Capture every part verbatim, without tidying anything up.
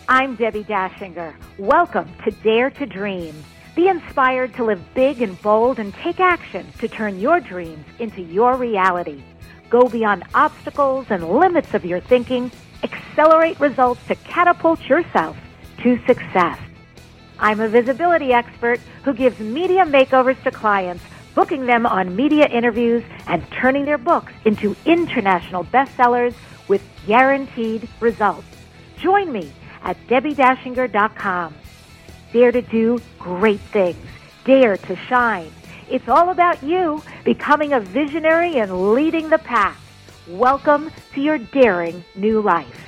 I'm Debbie Dashinger. Welcome to Dare to Dream. Be inspired to live big and bold and take action to turn your dreams into your reality. Go beyond obstacles and limits of your thinking. Accelerate results to catapult yourself to success. I'm a visibility expert who gives media makeovers to clients, booking them on media interviews and turning their books into international bestsellers with guaranteed results. Join me at debbie dashinger dot com. Dare to do great things. Dare to shine. It's all about you becoming a visionary and leading the pack. Welcome to your daring new life.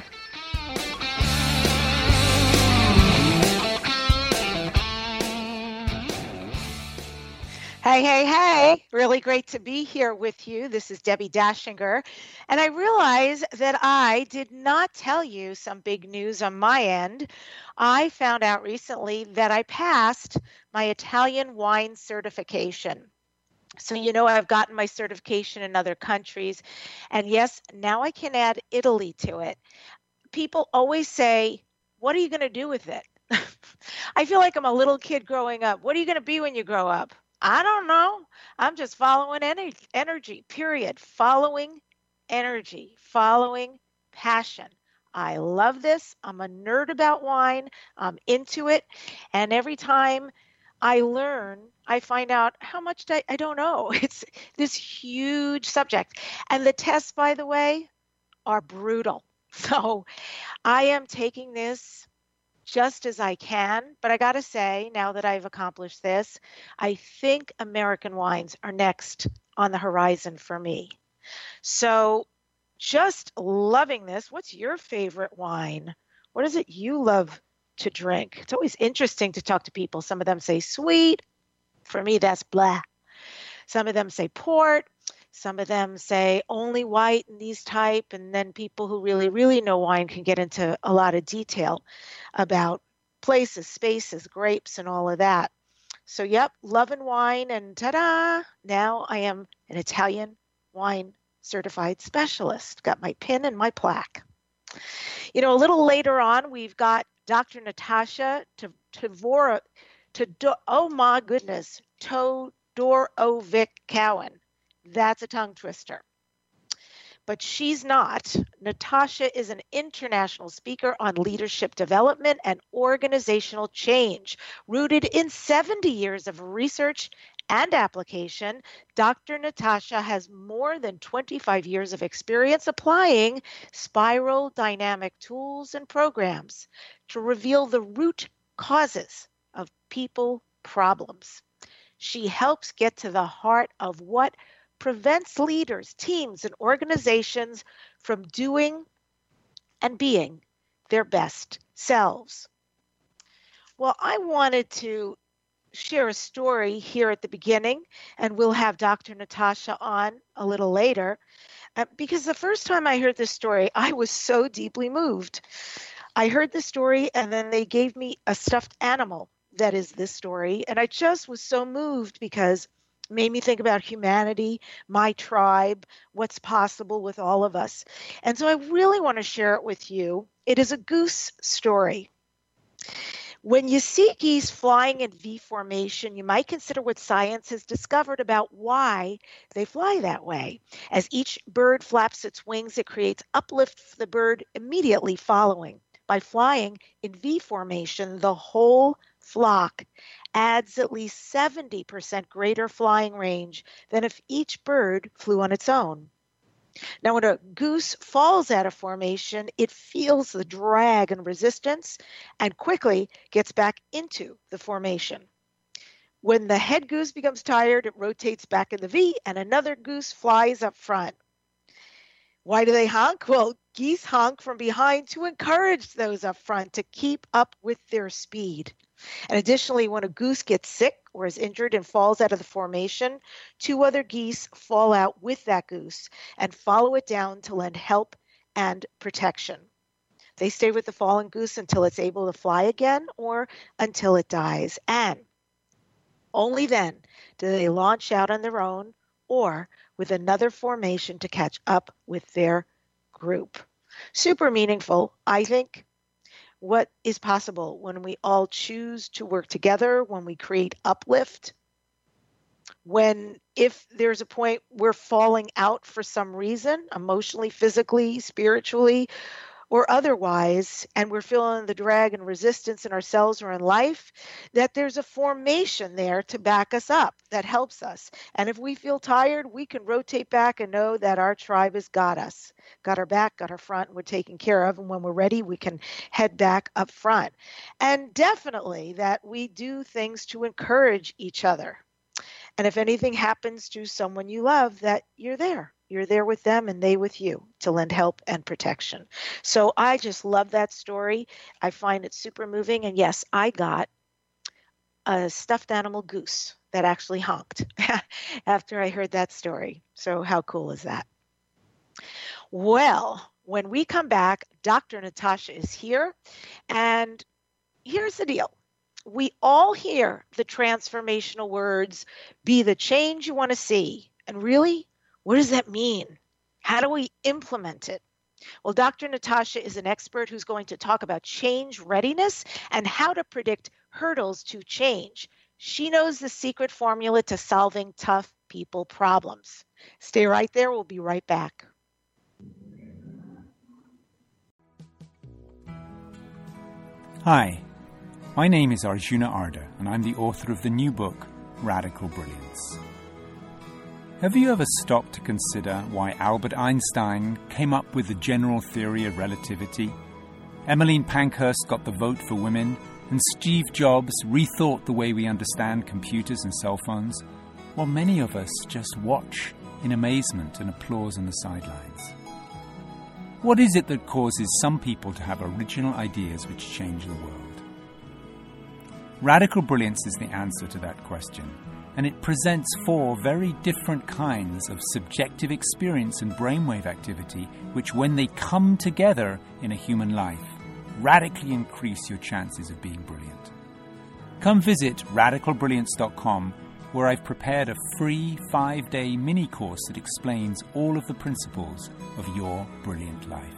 Hey, hey, hey. Really great to be here with you. This is Debbie Dashinger. And I realize that I did not tell you some big news on my end. I found out recently that I passed my Italian wine certification. So, you know, I've gotten my certification in other countries. And yes, now I can add Italy to it. People always say, what are you going to do with it? I feel like I'm a little kid growing up. What are you going to be when you grow up? I don't know. I'm just following ener- energy, period. Following energy, following passion. I love this. I'm a nerd about wine. I'm into it. And every time I learn, I find out how much I, I don't know. It's this huge subject. And the tests, by the way, are brutal. So I am taking this just as I can, but I got to say, now that I've accomplished this, I think American wines are next on the horizon for me. So just loving this. What's your favorite wine? What is it you love to drink? It's always interesting to talk to people. Some of them say sweet. For me, that's blah. Some of them say port. Some of them say only white in these type, and then people who really, really know wine can get into a lot of detail about places, spaces, grapes, and all of that. So, yep, loving wine, and ta-da, now I am an Italian wine certified specialist. Got my pin and my plaque. You know, a little later on, we've got Doctor Natasha Tavora, to oh my goodness, Todorovic Cowan. That's a tongue twister. But she's not. Natasha is an international speaker on leadership development and organizational change. Rooted in seventy years of research and application, Doctor Natasha has more than twenty-five years of experience applying spiral dynamic tools and programs to reveal the root causes of people problems. She helps get to the heart of what prevents leaders, teams, and organizations from doing and being their best selves. Well, I wanted to share a story here at the beginning, and we'll have Doctor Natasha on a little later, uh, because the first time I heard this story, I was so deeply moved. I heard the story, and then they gave me a stuffed animal that is this story, and I just was so moved because made me think about humanity, my tribe, what's possible with all of us. And so I really want to share it with you. It is a goose story. When you see geese flying in V formation, you might consider what science has discovered about why they fly that way. As each bird flaps its wings, it creates uplift for the bird immediately following. By flying in V formation, the whole flock adds at least seventy percent greater flying range than if each bird flew on its own. Now, when a goose falls out of formation, it feels the drag and resistance and quickly gets back into the formation. When the head goose becomes tired, it rotates back in the V and another goose flies up front. Why do they honk? Well, geese honk from behind to encourage those up front to keep up with their speed. And additionally, when a goose gets sick or is injured and falls out of the formation, two other geese fall out with that goose and follow it down to lend help and protection. They stay with the fallen goose until it's able to fly again or until it dies. And only then do they launch out on their own or with another formation to catch up with their group. Super meaningful, I think. what is possible when we all choose to work together, when we create uplift, when if there's a point we're falling out for some reason, emotionally, physically, spiritually, or otherwise, and we're feeling the drag and resistance in ourselves or in life, that there's a formation there to back us up that helps us. And if we feel tired, we can rotate back and know that our tribe has got us, got our back, got our front, and we're taken care of. And when we're ready, we can head back up front. And definitely that we do things to encourage each other. And if anything happens to someone you love, that you're there. You're there with them and they with you to lend help and protection. So I just love that story. I find it super moving. And yes, I got a stuffed animal goose that actually honked after I heard that story. So how cool is that? Well, when we come back, Doctor Natasha is here. And here's the deal. We all hear the transformational words, be the change you want to see. And really, what does that mean? How do we implement it? Well, Doctor Natasha is an expert who's going to talk about change readiness and how to predict hurdles to change. She knows the secret formula to solving tough people problems. Stay right there. We'll be right back. Hi, my name is Arjuna Arda, and I'm the author of the new book, Radical Brilliance. Have you ever stopped to consider why Albert Einstein came up with the general theory of relativity, Emmeline Pankhurst got the vote for women, and Steve Jobs rethought the way we understand computers and cell phones, while many of us just watch in amazement and applause on the sidelines? What is it that causes some people to have original ideas which change the world? Radical Brilliance is the answer to that question, and it presents four very different kinds of subjective experience and brainwave activity which, when they come together in a human life, radically increase your chances of being brilliant. Come visit radical brilliance dot com, where I've prepared a free five-day mini-course that explains all of the principles of your brilliant life.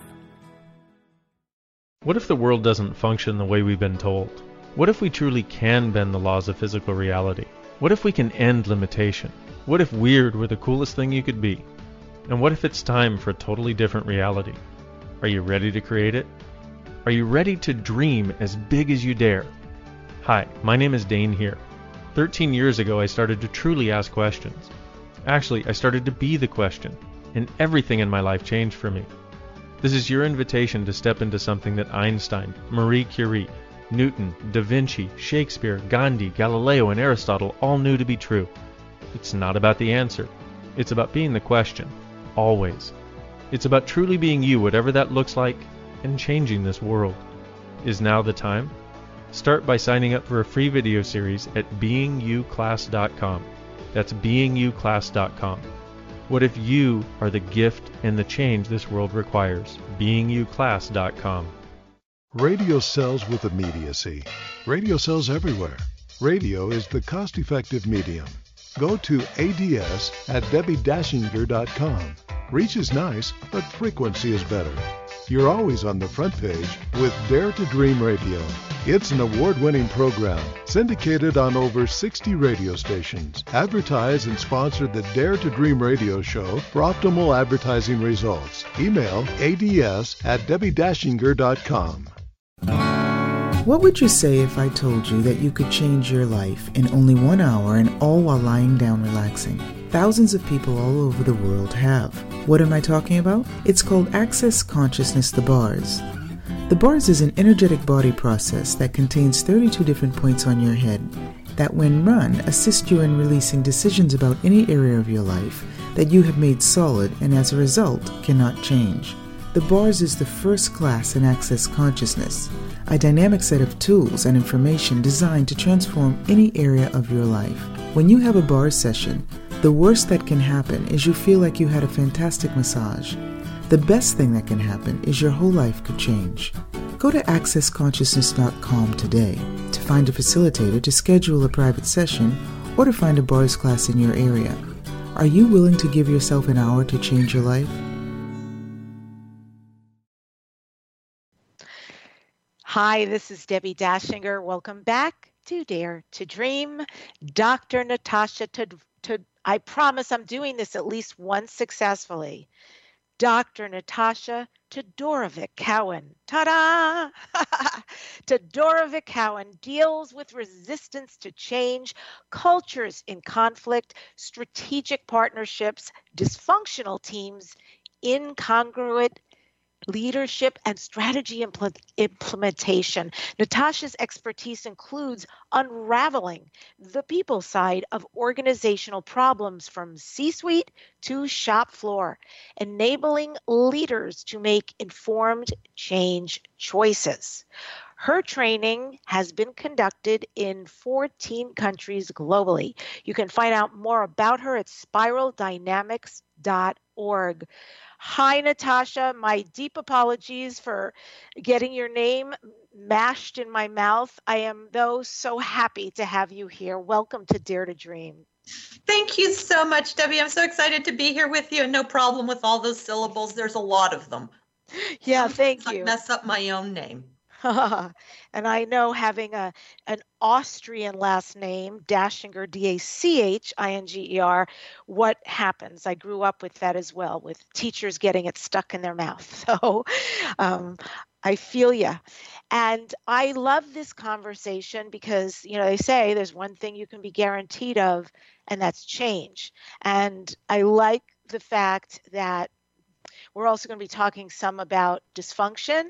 What if the world doesn't function the way we've been told? What if we truly can bend the laws of physical reality? What if we can end limitation? What if weird were the coolest thing you could be? And what if it's time for a totally different reality? Are you ready to create it? Are you ready to dream as big as you dare? Hi, my name is Dane here. thirteen years ago, I started to truly ask questions. Actually, I started to be the question, and everything in my life changed for me. This is your invitation to step into something that Einstein, Marie Curie, Newton, Da Vinci, Shakespeare, Gandhi, Galileo, and Aristotle all knew to be true. It's not about the answer. It's about being the question. Always. It's about truly being you, whatever that looks like, and changing this world. Is now the time? Start by signing up for a free video series at being you class dot com. That's being you class dot com. What if you are the gift and the change this world requires? being you class dot com. Radio sells with immediacy. Radio sells everywhere. Radio is the cost-effective medium. Go to A D S at debbie dashinger dot com. Reach is nice, but frequency is better. You're always on the front page with Dare to Dream Radio. It's an award-winning program syndicated on over sixty radio stations. Advertise and sponsor the Dare to Dream radio show for optimal advertising results. Email A D S at debbie dashinger dot com. What would you say if I told you that you could change your life in only one hour and all while lying down relaxing? Thousands of people all over the world have. What am I talking about? It's called Access Consciousness, the bars. The bars is an energetic body process that contains thirty-two different points on your head that, when run, assist you in releasing decisions about any area of your life that you have made solid and as a result cannot change. The bars is the first class in Access Consciousness, a dynamic set of tools and information designed to transform any area of your life. When you have a bars session, the worst that can happen is you feel like you had a fantastic massage. The best thing that can happen is your whole life could change. Go to access consciousness dot com today to find a facilitator to schedule a private session or to find a bars class in your area. Are you willing to give yourself an hour to change your life? Hi, this is Debbie Dashinger. Welcome back to Dare to Dream. Doctor Natasha, to, to, I promise I'm doing this at least once successfully. Doctor Natasha Todorovic Cowan. Ta-da! Todorovic Cowan deals with resistance to change, cultures in conflict, strategic partnerships, dysfunctional teams, incongruent leadership, and strategy impl- implementation. Natasha's expertise includes unraveling the people side of organizational problems from C-suite to shop floor, enabling leaders to make informed change choices. Her training has been conducted in fourteen countries globally. You can find out more about her at spiral dynamics dot org. Hi, Natasha. My deep apologies for getting your name mashed in my mouth. I am, though, so happy to have you here. Welcome to Dare to Dream. Thank you so much, Debbie. I'm so excited to be here with you, and no problem with all those syllables. There's a lot of them. Yeah, Sometimes thank I you. mess up my own name. And I know having a an Austrian last name, Dashinger, D A C H I N G E R, what happens? I grew up with that as well, with teachers getting it stuck in their mouth. So um, I feel you. And I love this conversation because, you know, they say there's one thing you can be guaranteed of, and that's change. And I like the fact that we're also going to be talking some about dysfunction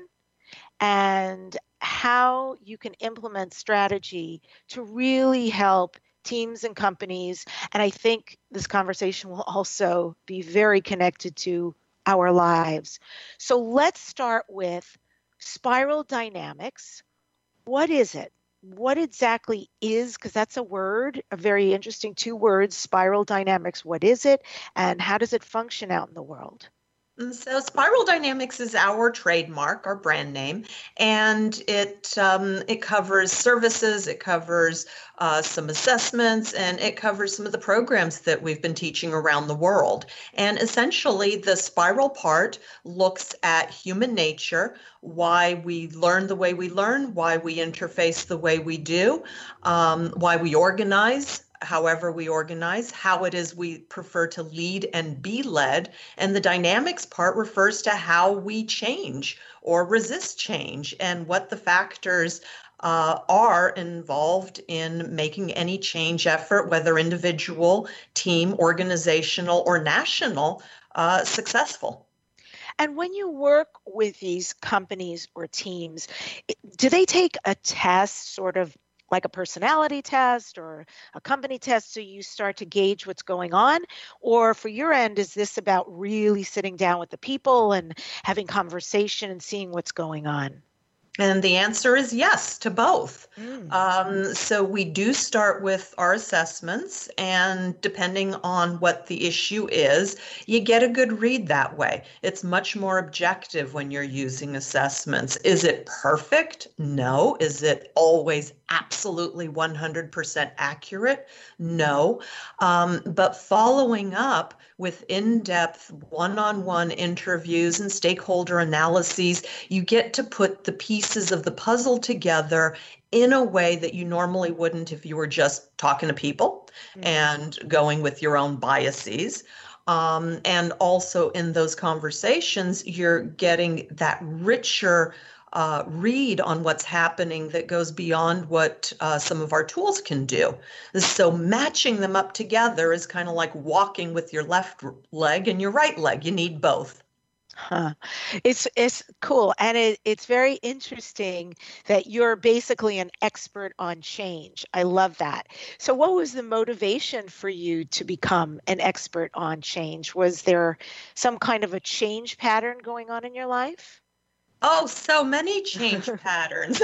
and how you can implement strategy to really help teams and companies. And I think this conversation will also be very connected to our lives. So let's start with spiral dynamics. What is it? What exactly is, because that's a word, a very interesting two words, spiral dynamics. What is it, and how does it function out in the world? So Spiral Dynamics is our trademark, our brand name, and it um, it covers services, it covers uh, some assessments, and it covers some of the programs that we've been teaching around the world. And essentially, the spiral part looks at human nature, why we learn the way we learn, why we interface the way we do, um, why we organize, however we organize, how it is we prefer to lead and be led. And the dynamics part refers to how we change or resist change and what the factors uh, are involved in making any change effort, whether individual, team, organizational, or national, uh, successful. And when you work with these companies or teams, do they take a test, sort of like a personality test or a company test, so you start to gauge what's going on? Or for your end, is this about really sitting down with the people and having conversation and seeing what's going on? And the answer is yes to both. Mm. Um, so we do start with our assessments, and depending on what the issue is, you get a good read that way. It's much more objective when you're using assessments. Is it perfect? No. Is it always absolutely one hundred percent accurate? No. Um, but following up with in-depth one-on-one interviews and stakeholder analyses, you get to put the pieces of the puzzle together in a way that you normally wouldn't if you were just talking to people mm-hmm. and going with your own biases. Um, and also in those conversations, you're getting that richer Uh, read on what's happening that goes beyond what uh, some of our tools can do. So matching them up together is kind of like walking with your left leg and your right leg. You need both. Huh. It's it's cool, and it, it's very interesting that you're basically an expert on change. I love that. So what was the motivation for you to become an expert on change? Was there some kind of a change pattern going on in your life? Oh, so many change patterns.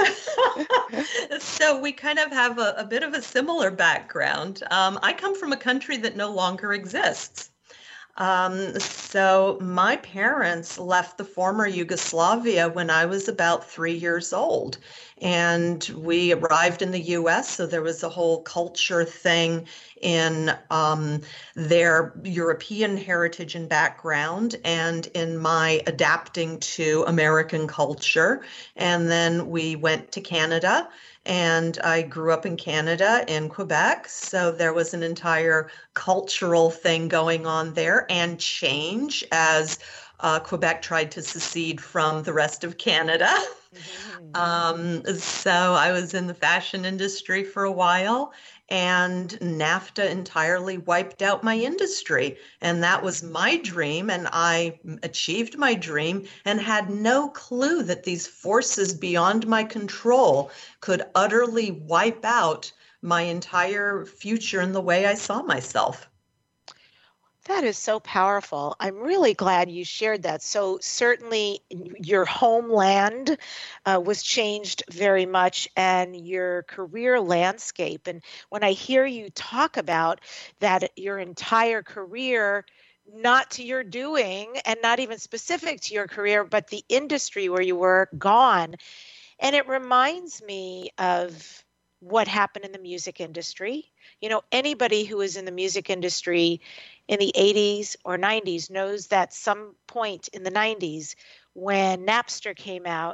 So we kind of have a, a bit of a similar background. Um, I come from a country that no longer exists. Um, so my parents left the former Yugoslavia when I was about three years old. And we arrived in the U S, so there was a whole culture thing in um, their European heritage and background, and in my adapting to American culture. And then we went to Canada, and I grew up in Canada, in Quebec. So there was an entire cultural thing going on there, and change as uh, Quebec tried to secede from the rest of Canada. Mm-hmm. Um, so I was in the fashion industry for a while, and NAFTA entirely wiped out my industry. And that was my dream, and I achieved my dream and had no clue that these forces beyond my control could utterly wipe out my entire future and the way I saw myself. That is so powerful. I'm really glad you shared that. So certainly your homeland uh, was changed very much, and your career landscape. And when I hear you talk about that, your entire career, not to your doing and not even specific to your career, but the industry where you were, gone. And it reminds me of what happened in the music industry. You know, anybody who is in the music industry in the eighties or nineties knows that some point in the nineties, when Napster came out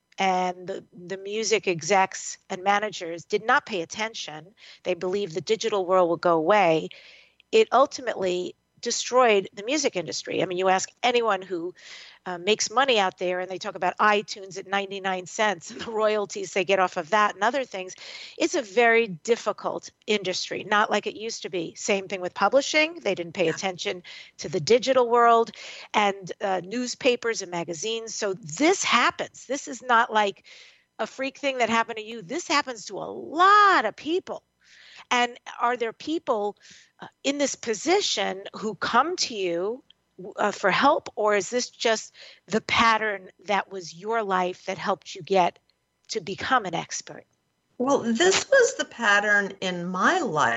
and the, the music execs and managers did not pay attention, they believed the digital world would go away, it ultimately destroyed the music industry. I mean, you ask anyone who uh, makes money out there, and they talk about iTunes at ninety-nine cents and the royalties they get off of that and other things. It's a very difficult industry, not like it used to be. Same thing with publishing. They didn't pay attention to the digital world, and uh, newspapers and magazines. So this happens. This is not like a freak thing that happened to you. This happens to a lot of people. And are there people uh, in this position who come to you uh, for help, or is this just the pattern that was your life that helped you get to become an expert? Well, this was the pattern in my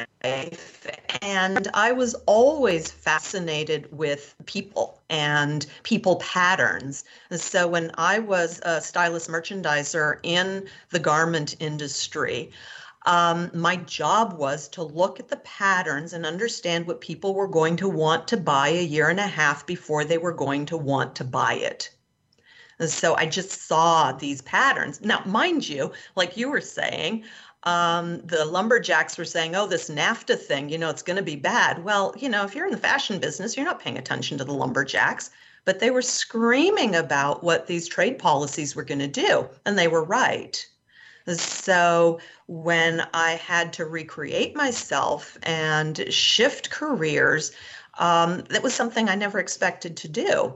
life, and I was always fascinated with people and people patterns. And so when I was a stylist merchandiser in the garment industry, Um, my job was to look at the patterns and understand what people were going to want to buy a year and a half before they were going to want to buy it. And so I just saw these patterns. Now, mind you, like you were saying, um, the lumberjacks were saying, oh, this NAFTA thing, you know, it's going to be bad. Well, you know, if you're in the fashion business, you're not paying attention to the lumberjacks. But they were screaming about what these trade policies were going to do, and they were right. So when I had to recreate myself and shift careers, um, that was something I never expected to do.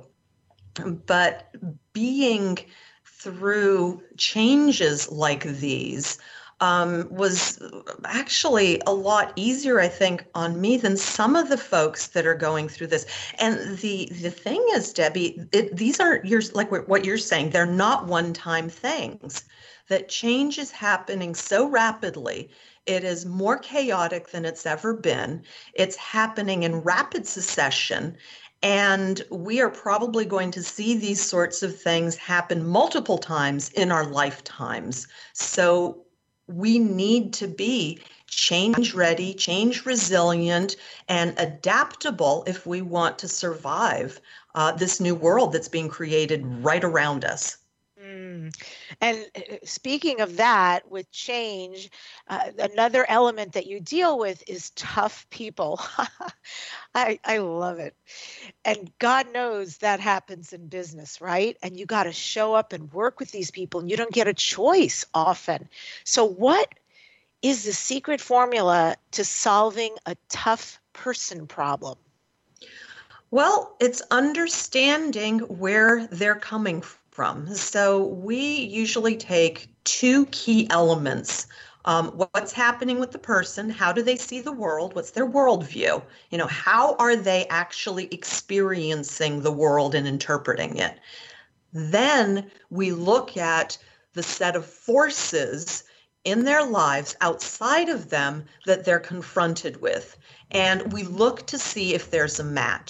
But being through changes like these um, was actually a lot easier, I think, on me than some of the folks that are going through this. And the the thing is, Debbie, it, these aren't your, like what you're saying, they're not one-time things. That change is happening so rapidly. It is more chaotic than it's ever been. It's happening in rapid succession. And we are probably going to see these sorts of things happen multiple times in our lifetimes. So we need to be change ready, change resilient, and adaptable if we want to survive uh, this new world that's being created right around us. Mm. And speaking of that, with change, uh, another element that you deal with is tough people. I, I love it. And God knows that happens in business, right? And you got to show up and work with these people, and you don't get a choice often. So what is the secret formula to solving a tough person problem? Well, it's understanding where they're coming from. From. So we usually take two key elements. Um, what's happening with the person? How do they see the world? What's their worldview? You know, how are they actually experiencing the world and interpreting it? Then we look at the set of forces in their lives outside of them that they're confronted with. And we look to see if there's a match.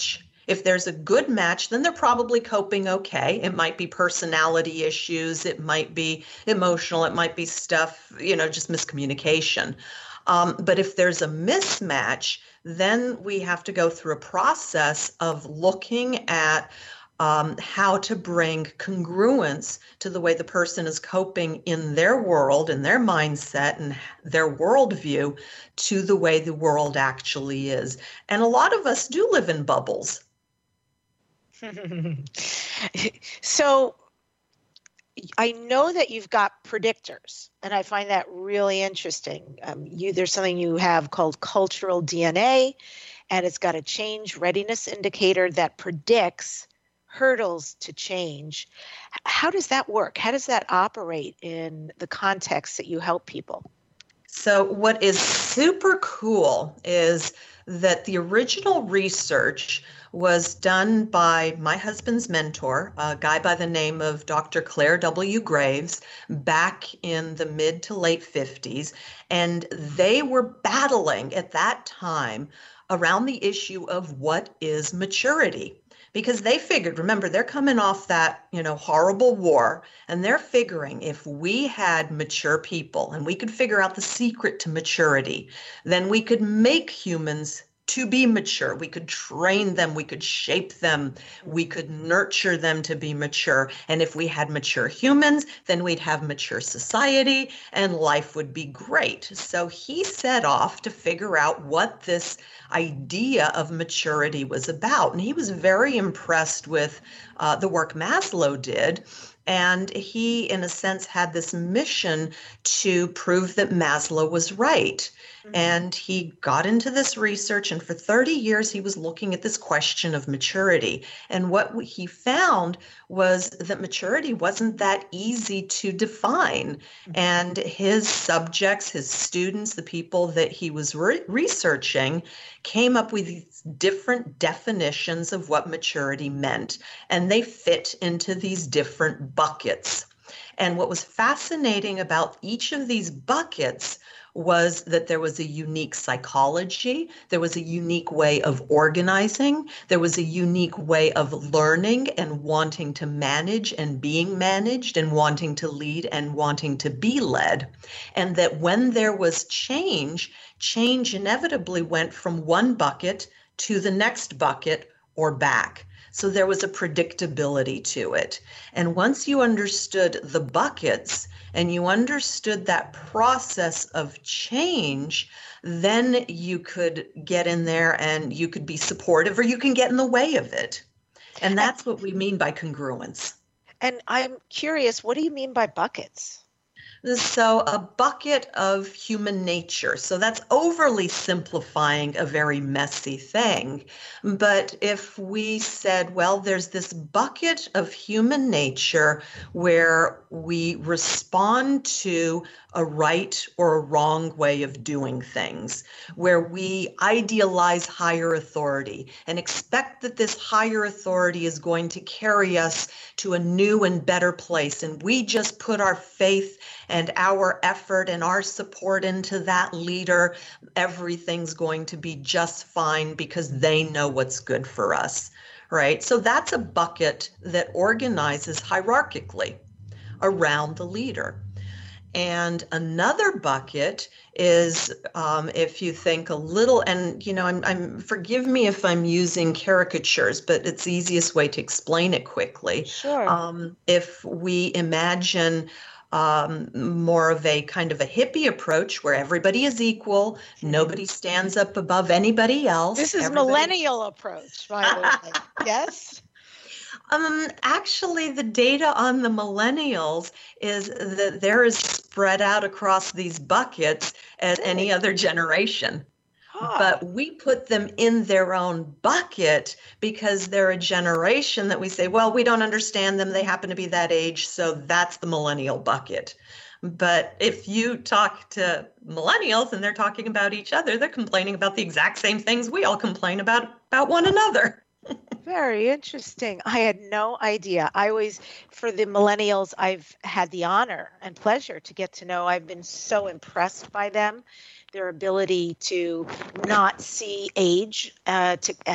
If there's a good match, then they're probably coping okay. It might be personality issues. It might be emotional. It might be stuff, you know, just miscommunication. Um, but if there's a mismatch, then we have to go through a process of looking at um, how to bring congruence to the way the person is coping in their world, in their mindset, and their worldview to the way the world actually is. And a lot of us do live in bubbles. So I know that you've got predictors, and I find that really interesting. Um, you, there's something you have called cultural D N A, and it's got a change readiness indicator that predicts hurdles to change. How does that work? How does that operate in the context that you help people? So what is super cool is that the original research was done by my husband's mentor, a guy by the name of Doctor Claire W. Graves, back in the mid to late fifties. And they were battling at that time around the issue of what is maturity. Because they figured, remember, they're coming off that, you know, horrible war, and they're figuring if we had mature people and we could figure out the secret to maturity, then we could make humans to be mature. We could train them, we could shape them, we could nurture them to be mature. And if we had mature humans, then we'd have mature society and life would be great. So he set off to figure out what this idea of maturity was about. And he was very impressed with uh, the work Maslow did. And he, in a sense, had this mission to prove that Maslow was right. Mm-hmm. And he got into this research, and for thirty years, he was looking at this question of maturity. And what he found was that maturity wasn't that easy to define. Mm-hmm. And his subjects, his students, the people that he was re- researching, came up with these different definitions of what maturity meant. And they fit into these different buckets. And what was fascinating about each of these buckets was that there was a unique psychology, there was a unique way of organizing, there was a unique way of learning and wanting to manage and being managed and wanting to lead and wanting to be led. And that when there was change, change inevitably went from one bucket to the next bucket or back. So there was a predictability to it. And once you understood the buckets and you understood that process of change, then you could get in there and you could be supportive, or you can get in the way of it. And that's what we mean by congruence. And I'm curious, what do you mean by buckets? So a bucket of human nature. So that's overly simplifying a very messy thing. But if we said, well, there's this bucket of human nature where we respond to a right or a wrong way of doing things, where we idealize higher authority and expect that this higher authority is going to carry us to a new and better place. And we just put our faith and our effort and our support into that leader, everything's going to be just fine because they know what's good for us, right? So that's a bucket that organizes hierarchically around the leader. And another bucket is, um, if you think a little, and you know, I'm, I'm forgive me if I'm using caricatures, but it's the easiest way to explain it quickly. Sure. Um, if we imagine um, more of a kind of a hippie approach where everybody is equal, nobody stands up above anybody else. This is everybody... millennial approach, by the way. Yes. Um, actually, the data on the millennials is that they're as spread out across these buckets as any other generation. Huh. But we put them in their own bucket because they're a generation that we say, well, we don't understand them. They happen to be that age. So that's the millennial bucket. But if you talk to millennials and they're talking about each other, they're complaining about the exact same things we all complain about about one another. Very interesting. I had no idea. I always, for the millennials, I've had the honor and pleasure to get to know. I've been so impressed by them, their ability to not see age, uh, to uh,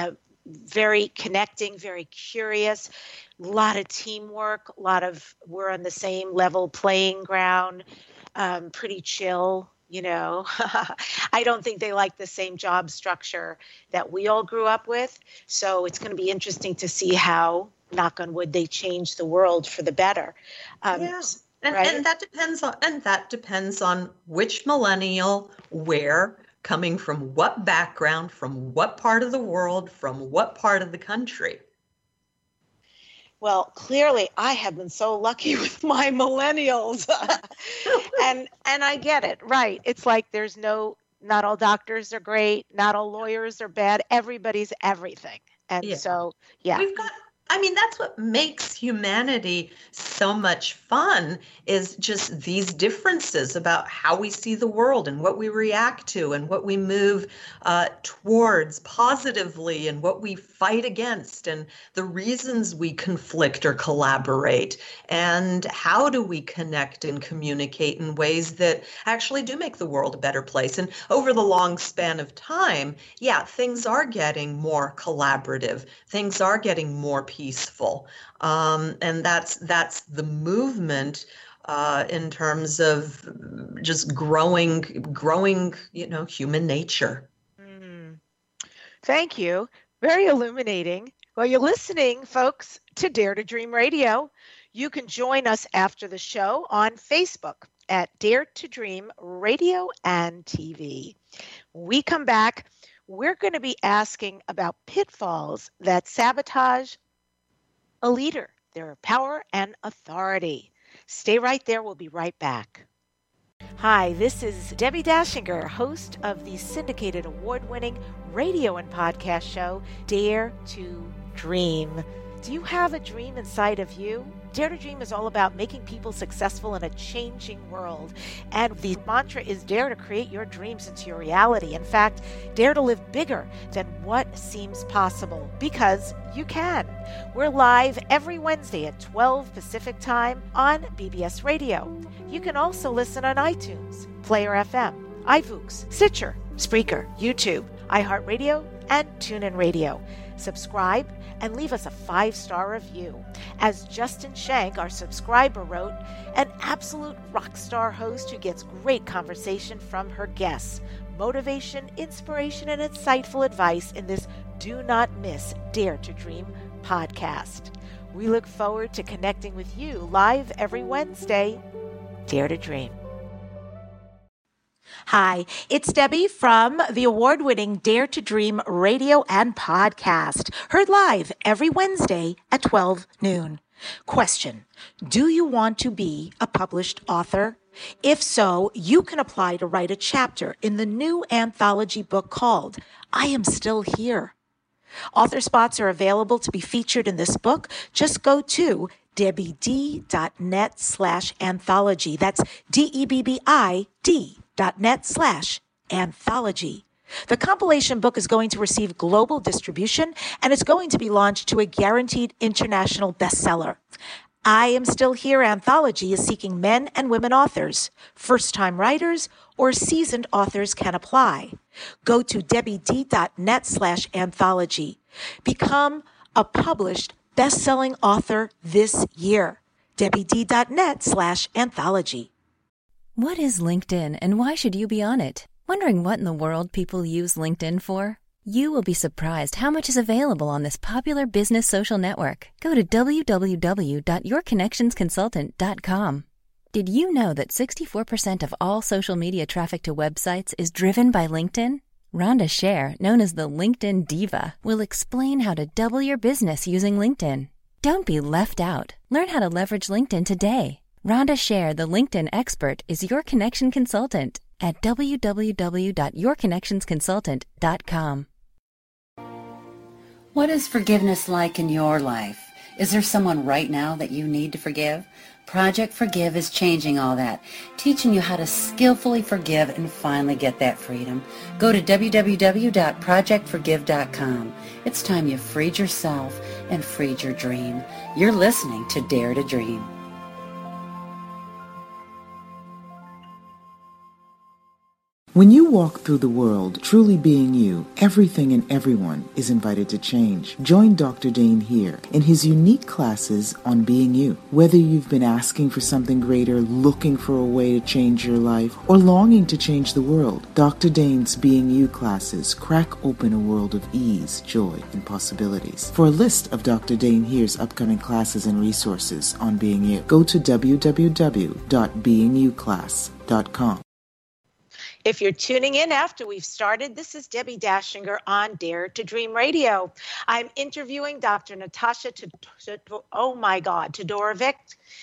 very connecting, very curious, a lot of teamwork, a lot of we're on the same level playing ground, um, pretty chill. You know, I don't think they like the same job structure that we all grew up with. So it's going to be interesting to see how, knock on wood, they change the world for the better. Um, yeah. And, right? and that depends on and that depends on which millennial, where, coming from what background, from what part of the world, from what part of the country. Well, clearly I have been so lucky with my millennials. and and I get it, right. It's like there's no, not all doctors are great, not all lawyers are bad, everybody's everything. And Yeah. so, yeah. We've got, I mean, that's what makes humanity so much fun, is just these differences about how we see the world and what we react to and what we move uh, towards positively and what we fight against and the reasons we conflict or collaborate and how do we connect and communicate in ways that actually do make the world a better place. And over the long span of time, yeah, things are getting more collaborative. Things are getting more peaceful. Um, and that's that's the movement uh, in terms of just growing, growing, you know, human nature. Mm. Thank you. Very illuminating. Well, you're listening, folks, to Dare to Dream Radio. You can join us after the show on Facebook at Dare to Dream Radio and T V. When we come back, we're going to be asking about pitfalls that sabotage a leader, their power and authority. Stay right there. We'll be right back. Hi, this is Debbie Dashinger, host of the syndicated award-winning radio and podcast show, Dare to Dream. Do you have a dream inside of you? Dare to Dream is all about making people successful in a changing world. And the mantra is dare to create your dreams into your reality. In fact, dare to live bigger than what seems possible, because you can. We're live every Wednesday at twelve Pacific Time on B B S Radio. You can also listen on iTunes, Player F M, iVoox, Stitcher, Spreaker, YouTube, iHeartRadio, and TuneIn Radio. Subscribe and leave us a five-star review. As Justin Shank, our subscriber, wrote, an absolute rock star host who gets great conversation from her guests, motivation, inspiration, and insightful advice in this Do Not Miss Dare to Dream podcast. We look forward to connecting with you live every Wednesday. Dare to Dream. Hi, it's Debbie from the award-winning Dare to Dream radio and podcast, heard live every Wednesday at twelve noon. Question: do you want to be a published author? If so, you can apply to write a chapter in the new anthology book called I Am Still Here. Author spots are available to be featured in this book. Just go to debbid.net slash anthology. That's D-E-B-B-I-D dot net slash anthology. The compilation book is going to receive global distribution, and it's going to be launched to a guaranteed international bestseller. I Am Still Here anthology is seeking men and women authors. First-time writers or seasoned authors can apply. Go to debbid.net slash anthology. Become a published best-selling author this year. debbid.net slash anthology. What is LinkedIn and why should you be on it? Wondering what in the world people use LinkedIn for? You will be surprised how much is available on this popular business social network. Go to w w w dot your connections consultant dot com. Did you know that sixty-four percent of all social media traffic to websites is driven by LinkedIn? Rhonda Scher, known as the LinkedIn Diva, will explain how to double your business using LinkedIn. Don't be left out. Learn how to leverage LinkedIn today. Rhonda Scher, the LinkedIn expert, is your connection consultant at w w w dot your connections consultant dot com. What is forgiveness like in your life? Is there someone right now that you need to forgive? Project Forgive is changing all that, teaching you how to skillfully forgive and finally get that freedom. Go to w w w dot project forgive dot com. It's time you freed yourself and freed your dream. You're listening to Dare to Dream. When you walk through the world, truly being you, everything and everyone is invited to change. Join Doctor Dane here in his unique classes on being you. Whether you've been asking for something greater, looking for a way to change your life, or longing to change the world, Doctor Dane's Being You classes crack open a world of ease, joy, and possibilities. For a list of Doctor Dane here's upcoming classes and resources on being you, go to w w w dot being you class dot com. If you're tuning in after we've started, this is Debbie Dashinger on Dare to Dream Radio. I'm interviewing Doctor Natasha, T- T- oh my God, Todorovic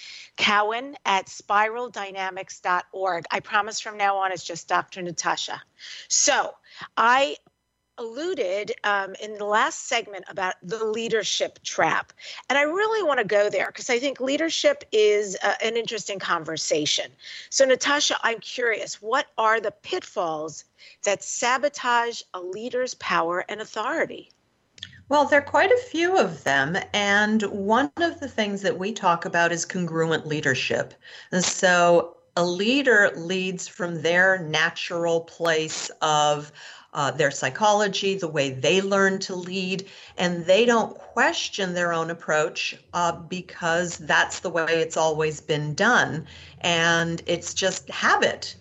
Cowan at spiral dynamics dot org. I promise from now on it's just Doctor Natasha. So I alluded um, in the last segment about the leadership trap. And I really want to go there because I think leadership is uh, an interesting conversation. So Natasha, I'm curious, what are the pitfalls that sabotage a leader's power and authority? Well, there are quite a few of them. And one of the things that we talk about is congruent leadership. And so a leader leads from their natural place of Uh, their psychology, the way they learn to lead, and they don't question their own approach uh, because that's the way it's always been done. And it's just habit.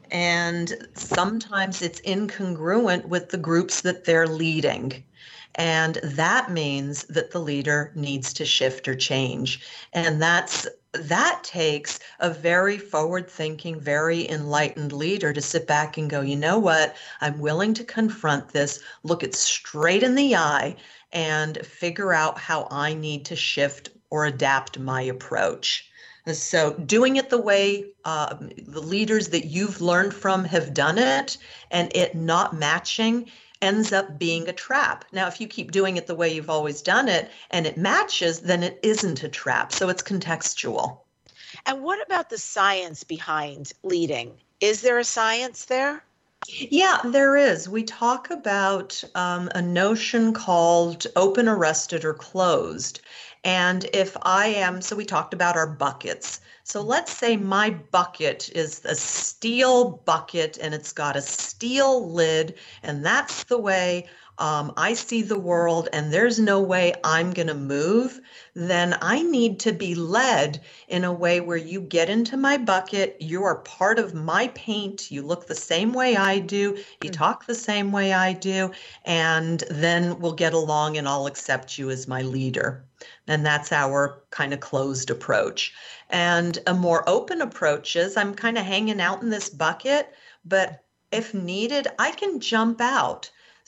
And sometimes it's incongruent with the groups that they're leading. And that means that the leader needs to shift or change. And that's that takes a very forward-thinking, very enlightened leader to sit back and go, you know what, I'm willing to confront this, look it straight in the eye, and figure out how I need to shift or adapt my approach. So doing it the way uh, the leaders that you've learned from have done it, and it not matching, ends up being a trap. Now, if you keep doing it the way you've always done it and it matches, then it isn't a trap. So it's contextual. And what about the science behind leading? Is there a science there? Yeah, there is. We talk about um, a notion called open, arrested, or closed. And if I am, so we talked about our buckets. So let's say my bucket is a steel bucket and it's got a steel lid, and that's the way um, I see the world, and there's no way I'm going to move. Then I need to be led in a way where you get into my bucket, you are part of my paint, you look the same way I do, you talk the same way I do, and then we'll get along and I'll accept you as my leader. And that's our kind of closed approach. And a more open approach is I'm kind of hanging out in this bucket, but if needed, I can jump out.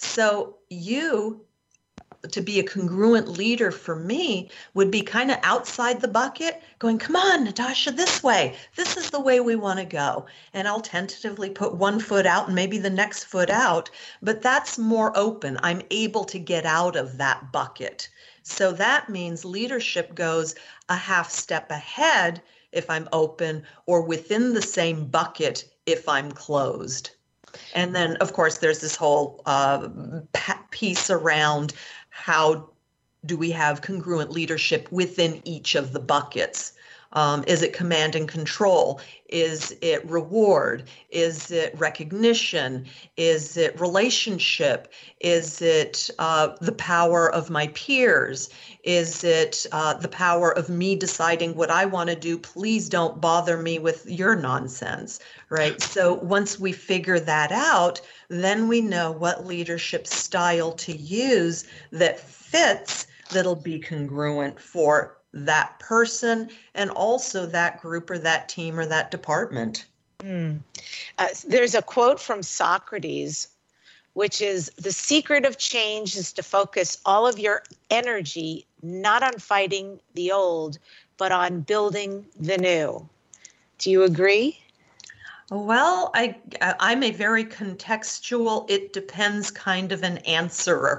So you, to be a congruent leader for me, would be kind of outside the bucket going, come on, Natasha, this way. This is the way we want to go. And I'll tentatively put one foot out and maybe the next foot out, but that's more open. I'm able to get out of that bucket. So that means leadership goes a half step ahead if I'm open, or within the same bucket if I'm closed. And then, of course, there's this whole uh, piece around how do we have congruent leadership within each of the buckets? Um, is it command and control? Is it reward? Is it recognition? Is it relationship? Is it uh, the power of my peers? Is it uh, the power of me deciding what I want to do? Please don't bother me with your nonsense, right? So once we figure that out, then we know what leadership style to use that fits, that'll be congruent for that person and also that group or that team or that department. Mm. Uh, there's a quote from Socrates, which is, the secret of change is to focus all of your energy not on fighting the old, but on building the new. Do you agree? Well, I, I'm a very contextual, it depends kind of an answerer.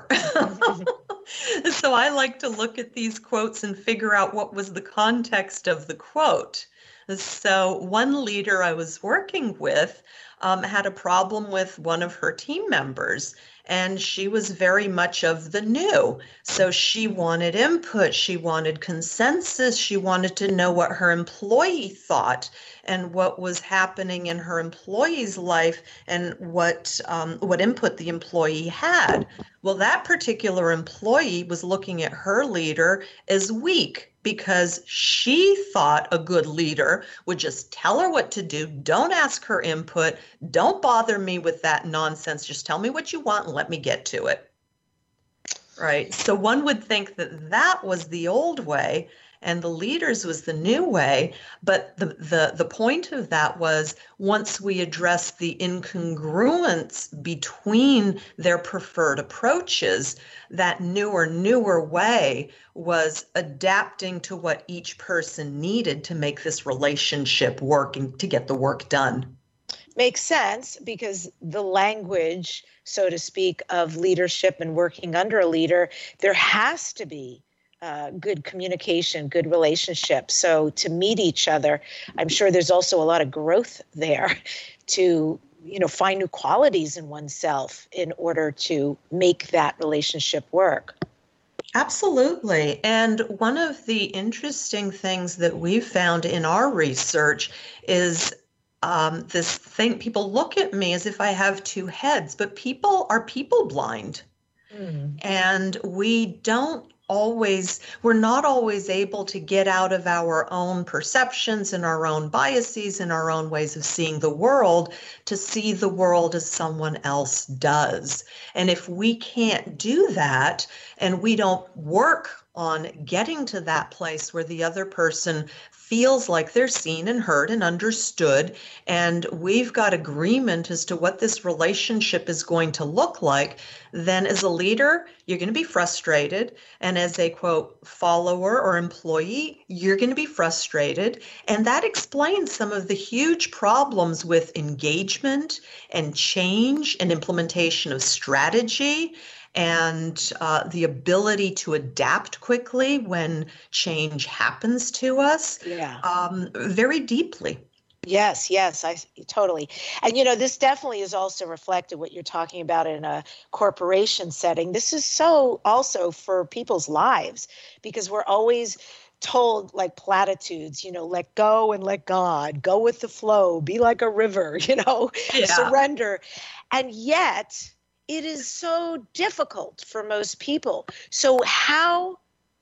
So I like to look at these quotes and figure out what was the context of the quote. So one leader I was working with um, had a problem with one of her team members, and she was very much of the new. So she wanted input, she wanted consensus, she wanted to know what her employee thought. and what was happening in her employee's life and what um, what input the employee had. Well, that particular employee was looking at her leader as weak because she thought a good leader would just tell her what to do, don't ask her input, don't bother me with that nonsense, just tell me what you want and let me get to it. Right. So one would think that that was the old way and the leaders was the new way. But the, the, the point of that was once we address the incongruence between their preferred approaches, that newer, newer way was adapting to what each person needed to make this relationship work and to get the work done. Makes sense, because the language, so to speak, of leadership and working under a leader, there has to be uh, good communication, good relationship. So to meet each other, I'm sure there's also a lot of growth there to, you know, find new qualities in oneself in order to make that relationship work. Absolutely. And one of the interesting things that we've found in our research is Um, this thing, people look at me as if I have two heads, but people are people blind. Mm. And we don't always, we're not always able to get out of our own perceptions and our own biases and our own ways of seeing the world to see the world as someone else does. And if we can't do that and we don't work on getting to that place where the other person feels like they're seen and heard and understood, and we've got agreement as to what this relationship is going to look like, then as a leader, you're going to be frustrated. And as a, quote, follower or employee, you're going to be frustrated. And that explains some of the huge problems with engagement and change and implementation of strategy, and uh, the ability to adapt quickly when change happens to us, yeah. um, very deeply. Yes, yes, I totally. And, you know, this definitely is also reflected what you're talking about in a corporation setting. This is so also for people's lives, because we're always told like platitudes, you know, let go and let God, go with the flow, be like a river, you know, yeah. surrender. And yet it is so difficult for most people. So how,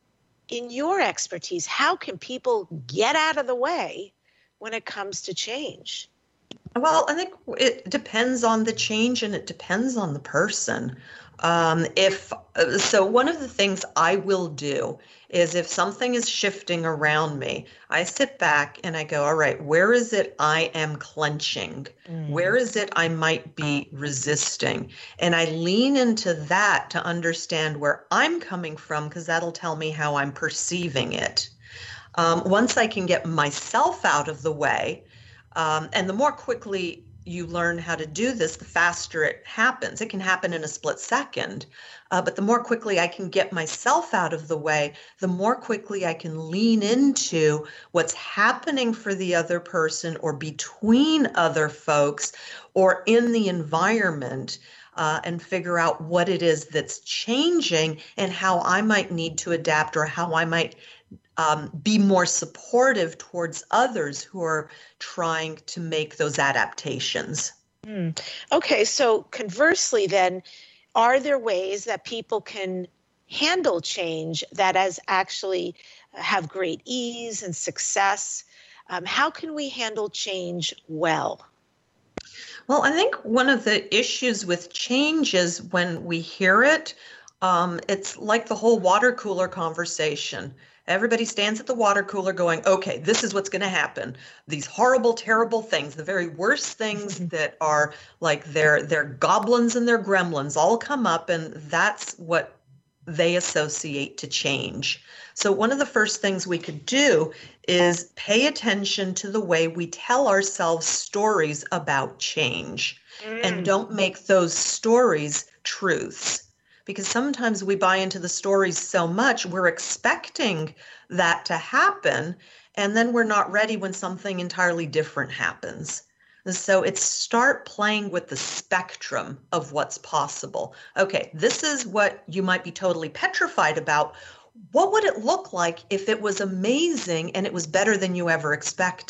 in your expertise, how can people get out of the way when it comes to change? Well, I think it depends on the change and it depends on the person. Um, if so, one of the things I will do is if something is shifting around me, I sit back and I go, all right, where is it I am clenching? Mm. Where is it I might be resisting? And I lean into that to understand where I'm coming from, because that'll tell me how I'm perceiving it. Um, once I can get myself out of the way, um, and the more quickly you learn how to do this, the faster it happens. It can happen in a split second, uh, but the more quickly I can get myself out of the way, the more quickly I can lean into what's happening for the other person or between other folks or in the environment, uh, and figure out what it is that's changing and how I might need to adapt or how I might Um, be more supportive towards others who are trying to make those adaptations. Mm. Okay, so conversely then, are there ways that people can handle change that has actually have great ease and success? Um, how can we handle change well? Well, I think one of the issues with change is when we hear it, um, it's like the whole water cooler conversation. Everybody stands at the water cooler going, okay, this is what's going to happen. These horrible, terrible things, the very worst things that are like their, their goblins and their gremlins all come up, and that's what they associate to change. So one of the first things we could do is pay attention to the way we tell ourselves stories about change, mm. and don't make those stories truths. Because sometimes we buy into the stories so much, we're expecting that to happen, and then we're not ready when something entirely different happens. And so it's start playing with the spectrum of what's possible. Okay, this is what you might be totally petrified about. What would it look like if it was amazing and it was better than you ever expected?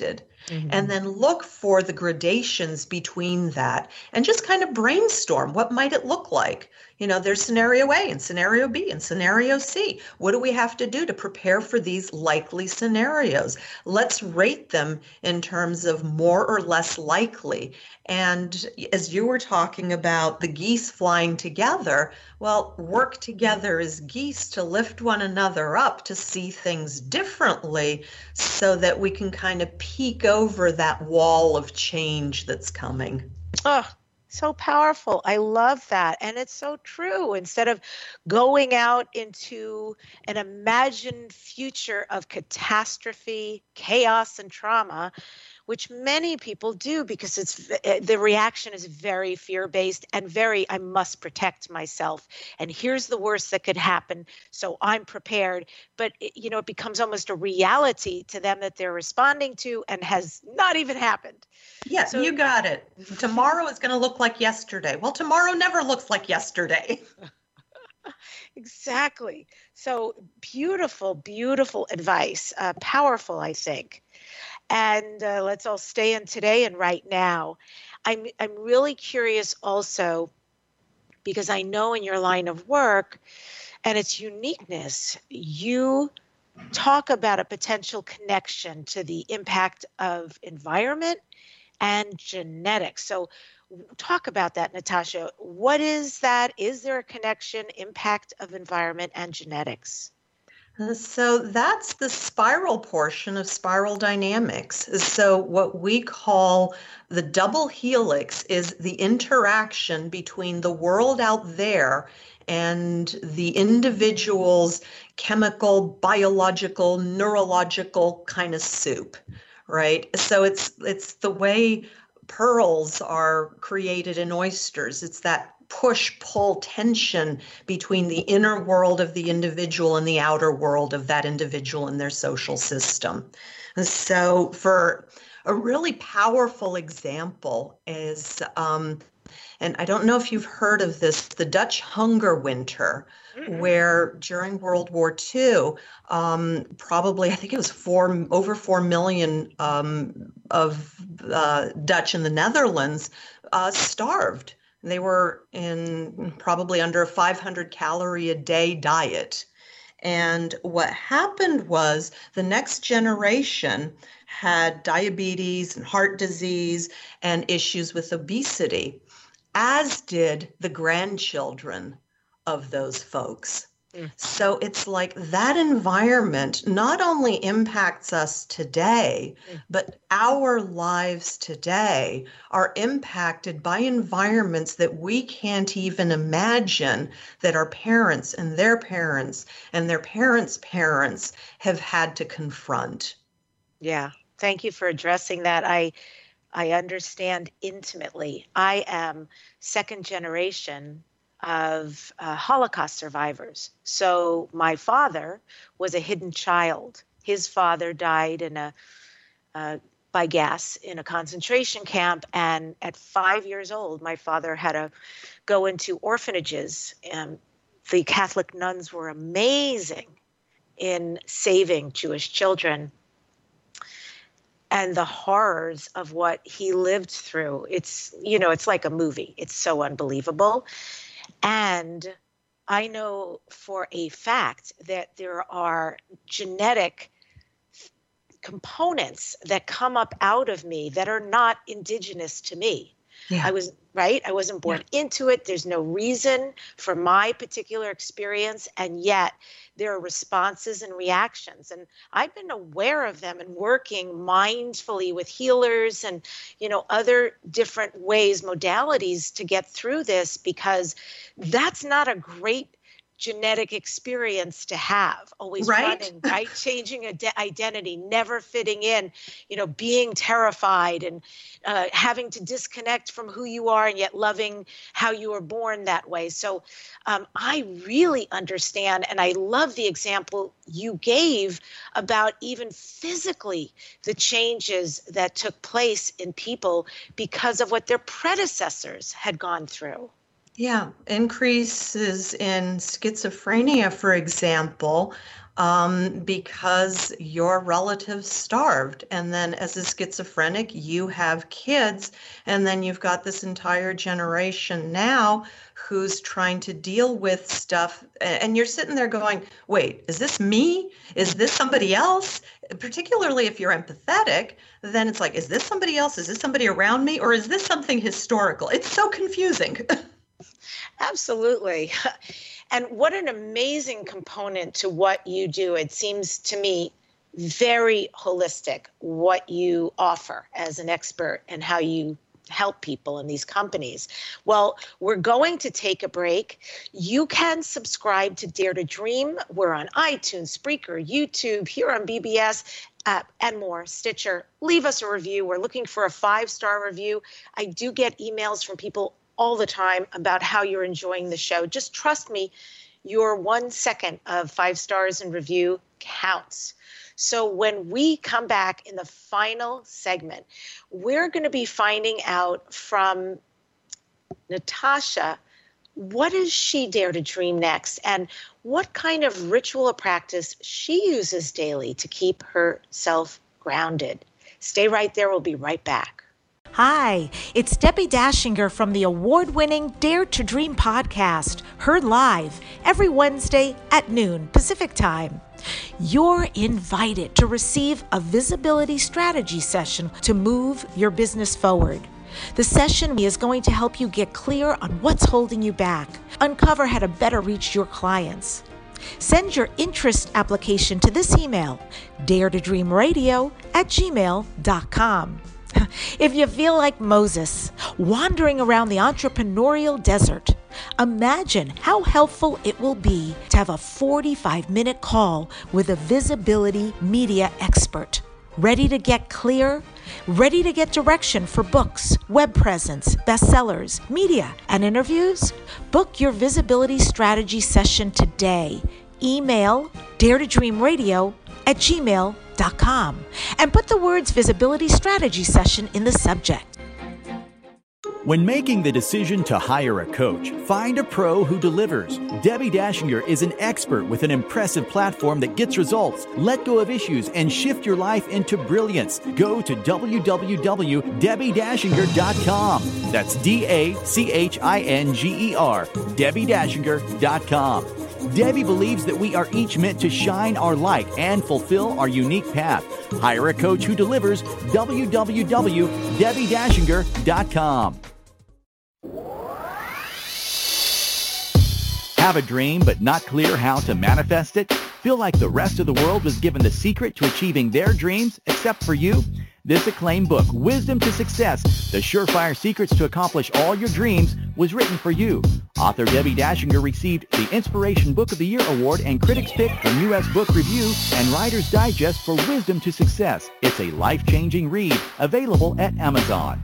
Mm-hmm. And then look for the gradations between that and just kind of brainstorm. What might it look like? You know, there's scenario A and scenario B and scenario C. What do we have to do to prepare for these likely scenarios? Let's rate them in terms of more or less likely. And as you were talking about the geese flying together, well, work together as geese to lift one another up to see things differently so that we can kind of peek over that wall of change that's coming. Oh, so powerful. I love that. And it's so true. Instead of going out into an imagined future of catastrophe, chaos, and trauma, which many people do because it's the reaction is very fear-based and very, I must protect myself. And here's the worst that could happen, so I'm prepared. But, it, you know, it becomes almost a reality to them that they're responding to and has not even happened. Yes, so, you got it. Tomorrow is going to look like yesterday. Well, tomorrow never looks like yesterday. Exactly. So beautiful, beautiful advice. Uh, powerful, I think. And uh, let's all stay in today and right now. I'm I'm really curious also, because I know in your line of work and its uniqueness, you talk about a potential connection to the impact of environment and genetics. So talk about that, Natasha. What is that? Is there a connection, impact of environment and genetics? So that's the spiral portion of spiral dynamics. So what we call the double helix is the interaction between the world out there and the individual's chemical, biological, neurological kind of soup, right? So it's it's the way pearls are created in oysters. It's that push-pull tension between the inner world of the individual and the outer world of that individual and their social system. And so for a really powerful example is, um, and I don't know if you've heard of this, the Dutch hunger winter, mm-hmm. where during World War Two, um, probably, I think it was four, over four million um, of uh, Dutch in the Netherlands uh, starved. They were in probably under a five hundred calorie a day diet. And what happened was the next generation had diabetes and heart disease and issues with obesity, as did the grandchildren of those folks. Mm. So it's like that environment not only impacts us today, mm. but our lives today are impacted by environments that we can't even imagine that our parents and their parents and their parents' parents have had to confront. Yeah, thank you for addressing that. I I understand intimately. I am second generation of uh, Holocaust survivors. So my father was a hidden child. His father died in a uh, by gas in a concentration camp, and at five years old, my father had to go into orphanages. And the Catholic nuns were amazing in saving Jewish children. And the horrors of what he lived through, it's, you know, it's like a movie. It's so unbelievable. And I know for a fact that there are genetic components that come up out of me that are not indigenous to me. Yeah. I was right. I wasn't born yeah. into it. There's no reason for my particular experience. And yet there are responses and reactions. And I've been aware of them and working mindfully with healers and, you know, other different ways, modalities to get through this, because that's not a great genetic experience to have, always right? running, right? Changing a de- identity, never fitting in, you know, being terrified and uh, having to disconnect from who you are and yet loving how you were born that way. So um, I really understand, and I love the example you gave about even physically the changes that took place in people because of what their predecessors had gone through. Yeah, increases in schizophrenia, for example, um, because your relatives starved. And then as a schizophrenic, you have kids, and then you've got this entire generation now who's trying to deal with stuff. And you're sitting there going, wait, is this me? Is this somebody else? Particularly if you're empathetic, then it's like, is this somebody else? Is this somebody around me? Or is this something historical? It's so confusing. Absolutely. And what an amazing component to what you do. It seems to me very holistic what you offer as an expert and how you help people in these companies. Well, we're going to take a break. You can subscribe to Dare to Dream. We're on iTunes, Spreaker, YouTube, here on B B S, uh, and more, Stitcher. Leave us a review. We're looking for a five-star review. I do get emails from people all the time about how you're enjoying the show. Just trust me, your one second of five stars in review counts. So when we come back in the final segment, we're going to be finding out from Natasha, what does she dare to dream next? And what kind of ritual or practice she uses daily to keep herself grounded. Stay right there. We'll be right back. Hi, it's Debbie Dashinger from the award-winning Dare to Dream podcast, heard live every Wednesday at noon Pacific Time. You're invited to receive a visibility strategy session to move your business forward. The session is going to help you get clear on what's holding you back, uncover how to better reach your clients. Send your interest application to this email, dare to dream radio at gmail dot com. If you feel like Moses, wandering around the entrepreneurial desert, imagine how helpful it will be to have a forty-five minute call with a visibility media expert. Ready to get clear? Ready to get direction for books, web presence, bestsellers, media, and interviews? Book your visibility strategy session today. Email dare to dream radio at gmail dot com and put the words visibility strategy session in the subject. When making the decision to hire a coach, find a pro who delivers. Debbie Dashinger is an expert with an impressive platform that gets results. Let go of issues and shift your life into brilliance. Go to w w w dot debbie dashinger dot com. That's D A C H I N G E R, debbie dashinger dot com. Debbie believes that we are each meant to shine our light and fulfill our unique path. Hire a coach who delivers. w w w dot debbie dashinger dot com. Have a dream but not clear how to manifest it? Feel like the rest of the world was given the secret to achieving their dreams except for you? This acclaimed book, Wisdom to Success, The Surefire Secrets to Accomplish All Your Dreams, was written for you. Author Debbie Dashinger received the Inspiration Book of the Year Award and Critics Pick from U S Book Review and Writer's Digest for Wisdom to Success. It's a life-changing read, available at Amazon.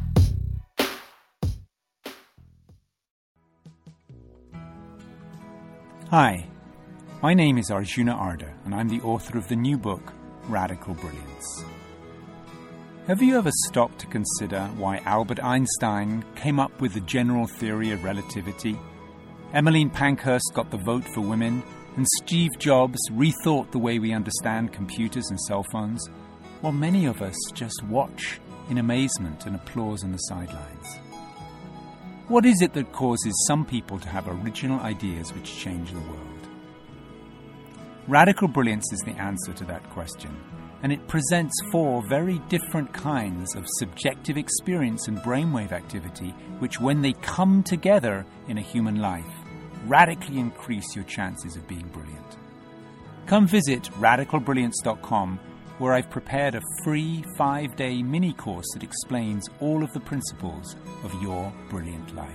Hi, my name is Arjuna Arda, and I'm the author of the new book, Radical Brilliance. Have you ever stopped to consider why Albert Einstein came up with the general theory of relativity, Emmeline Pankhurst got the vote for women, and Steve Jobs rethought the way we understand computers and cell phones, while many of us just watch in amazement and applause on the sidelines? What is it that causes some people to have original ideas which change the world? Radical Brilliance is the answer to that question, and it presents four very different kinds of subjective experience and brainwave activity which, when they come together in a human life, radically increase your chances of being brilliant. Come visit radical brilliance dot com, where I've prepared a free five-day mini-course that explains all of the principles of your brilliant life.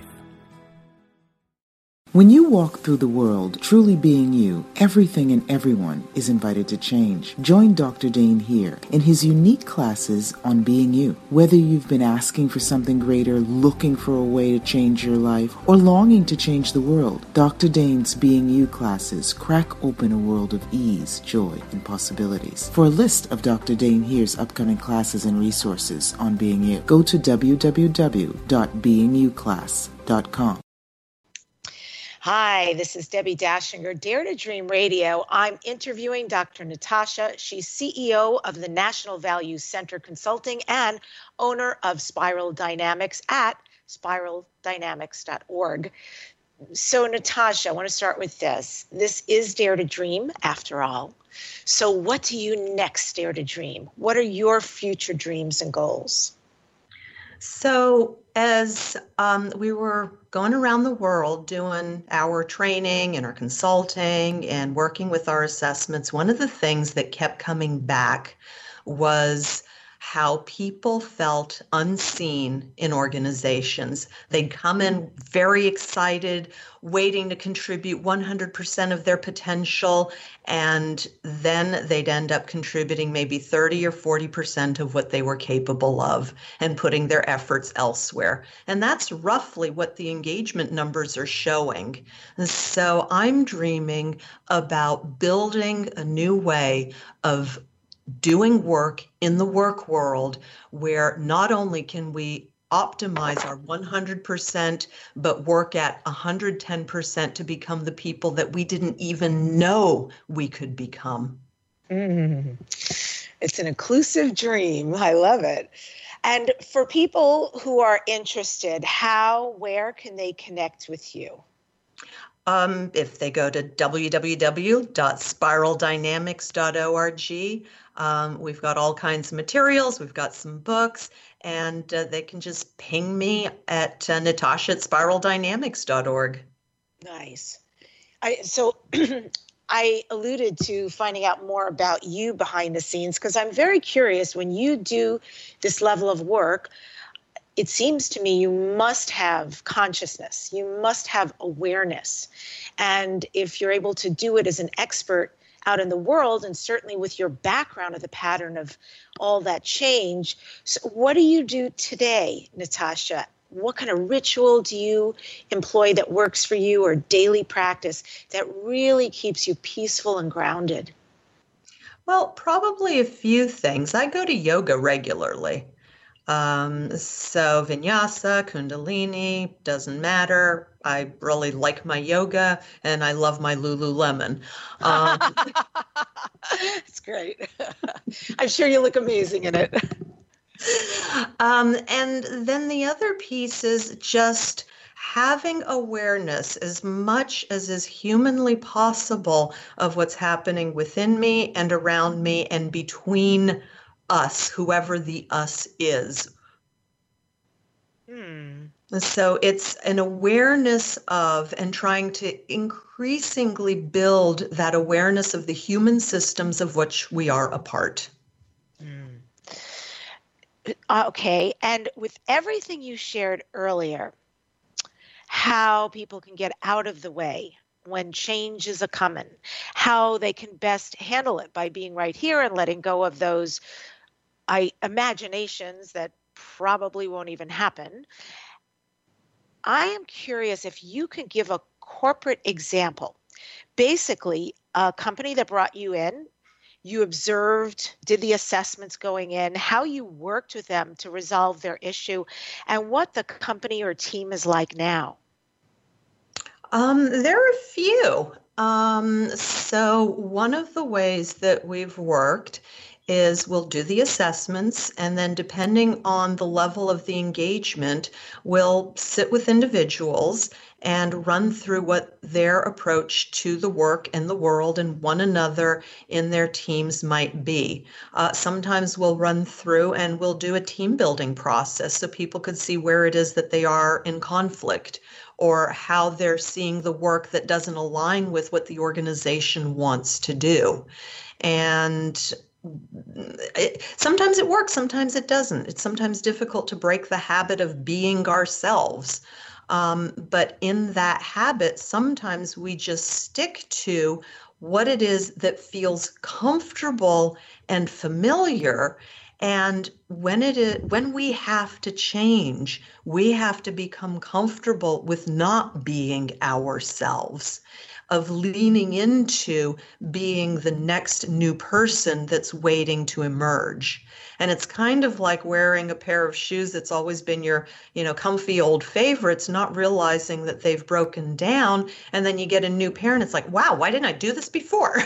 When you walk through the world truly being you, everything and everyone is invited to change. Join Doctor Dane here in his unique classes on being you. Whether you've been asking for something greater, looking for a way to change your life, or longing to change the world, Doctor Dane's Being You classes crack open a world of ease, joy, and possibilities. For a list of Doctor Dane here's upcoming classes and resources on Being You, go to w w w dot being you class dot com. Hi, this is Debbie Dashinger, Dare to Dream Radio. I'm interviewing Doctor Natasha. She's C E O of the National Value Center Consulting and owner of Spiral Dynamics at spiral dynamics dot org. So, Natasha, I want to start with this. This is Dare to Dream, after all. So what do you next dare to dream? What are your future dreams and goals? So as um, we were going around the world doing our training and our consulting and working with our assessments, one of the things that kept coming back was how people felt unseen in organizations. They'd come in very excited, waiting to contribute one hundred percent of their potential, and then they'd end up contributing maybe thirty or forty percent of what they were capable of and putting their efforts elsewhere. And that's roughly what the engagement numbers are showing. So I'm dreaming about building a new way of doing work in the work world where not only can we optimize our one hundred percent, but work at one hundred ten percent to become the people that we didn't even know we could become. Mm. It's an inclusive dream. I love it. And for people who are interested, how, where can they connect with you? Um, if they go to w w w dot spiral dynamics dot org, um, we've got all kinds of materials. We've got some books, and uh, they can just ping me at uh, Natasha at spiral dynamics dot org. Nice. I, so I alluded to finding out more about you behind the scenes because I'm very curious when you do this level of work. It seems to me you must have consciousness, you must have awareness. And if you're able to do it as an expert out in the world, and certainly with your background of the pattern of all that change, so what do you do today, Natasha? What kind of ritual do you employ that works for you, or daily practice that really keeps you peaceful and grounded? Well, probably a few things. I go to yoga regularly. Um, so vinyasa, kundalini, doesn't matter. I really like my yoga and I love my Lululemon. Um, That's great. I'm sure you look amazing in it. um, and then the other piece is just having awareness as much as is humanly possible of what's happening within me and around me and between us, whoever the us is. Hmm. So it's an awareness of and trying to increasingly build that awareness of the human systems of which we are a part. Hmm. Okay. And with everything you shared earlier, how people can get out of the way when change is a coming, how they can best handle it by being right here and letting go of those I, imaginations that probably won't even happen. I am curious if you can give a corporate example. Basically, a company that brought you in, you observed, did the assessments going in, how you worked with them to resolve their issue, and what the company or team is like now. Um, there are a few. Um, so one of the ways that we've worked is we'll do the assessments, and then depending on the level of the engagement, we'll sit with individuals and run through what their approach to the work and the world and one another in their teams might be. Uh, sometimes we'll run through and we'll do a team building process so people could see where it is that they are in conflict, or how they're seeing the work that doesn't align with what the organization wants to do. And It, sometimes it works, sometimes it doesn't. It's sometimes difficult to break the habit of being ourselves. Um, but in that habit, sometimes we just stick to what it is that feels comfortable and familiar. And when it is, when we have to change, we have to become comfortable with not being ourselves. of leaning into being the next new person that's waiting to emerge. And it's kind of like wearing a pair of shoes that's always been your, you know, comfy old favorites, not realizing that they've broken down. And then you get a new pair and it's like, wow, why didn't I do this before?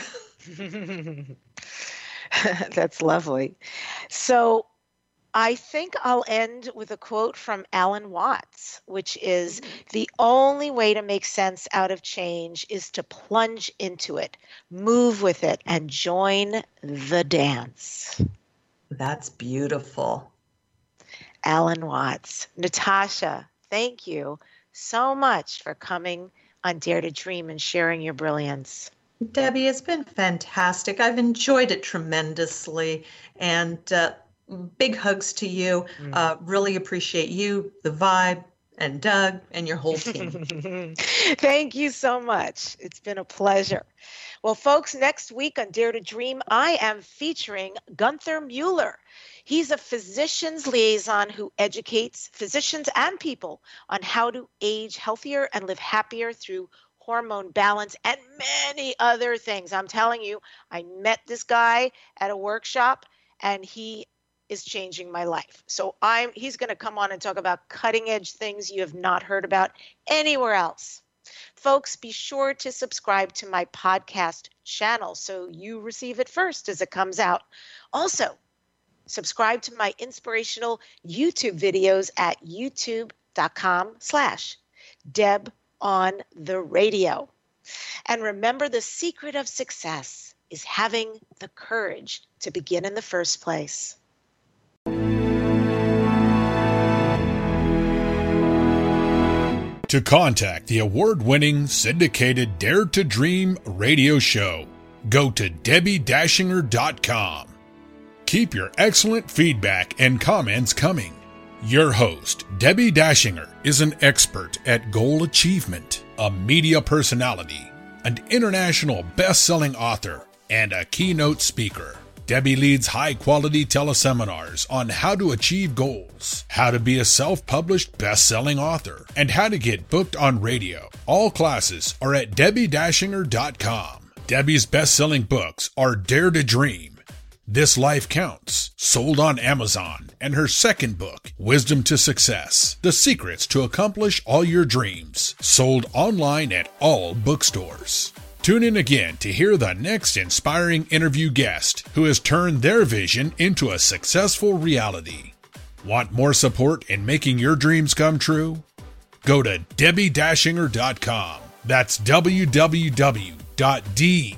That's lovely. So I think I'll end with a quote from Alan Watts, which is, the only way to make sense out of change is to plunge into it, move with it, and join the dance. That's beautiful. Alan Watts. Natasha, thank you so much for coming on Dare to Dream and sharing your brilliance. Debbie, it's been fantastic. I've enjoyed it tremendously. And uh, big hugs to you. Mm. Uh, really appreciate you, the vibe, and Doug, and your whole team. Thank you so much. It's been a pleasure. Well, folks, next week on Dare to Dream, I am featuring Gunther Mueller. He's a physician's liaison who educates physicians and people on how to age healthier and live happier through hormone balance and many other things. I'm telling you, I met this guy at a workshop, and he is changing my life. So I'm he's going to come on and talk about cutting edge things you have not heard about anywhere else. Folks, be sure to subscribe to my podcast channel so you receive it first as it comes out. Also, subscribe to my inspirational YouTube videos at youtube.com slash Deb on the radio. And remember, the secret of success is having the courage to begin in the first place. To contact the award-winning syndicated Dare to Dream radio show, go to Debbie Dashinger dot com. Keep your excellent feedback and comments coming. Your host, Debbie Dashinger, is an expert at goal achievement, a media personality, an international best-selling author, and a keynote speaker. Debbie leads high-quality teleseminars on how to achieve goals, how to be a self-published best-selling author, and how to get booked on radio. All classes are at Debbie Dashinger dot com. Debbie's best-selling books are Dare to Dream, This Life Counts, sold on Amazon, and her second book, Wisdom to Success, The Secrets to Accomplish All Your Dreams, sold online at all bookstores. Tune in again to hear the next inspiring interview guest who has turned their vision into a successful reality. Want more support in making your dreams come true? Go to Debbie Dashinger dot com. That's w w w dot debbi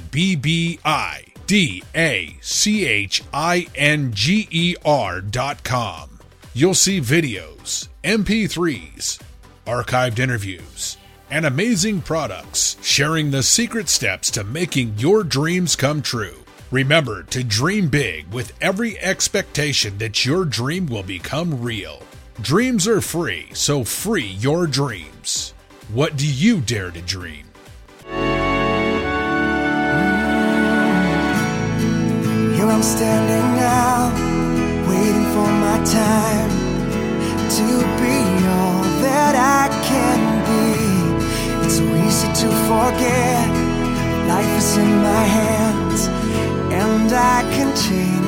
D A C H I N G E R dot com. You'll see videos, M P threes, archived interviews, and amazing products sharing the secret steps to making your dreams come true. Remember to dream big with every expectation that your dream will become real. Dreams are free, so free your dreams. What do you dare to dream? Here I'm standing now, waiting for my time to be all that I can be. It's so easy to forget, life is in my hands, and I can change.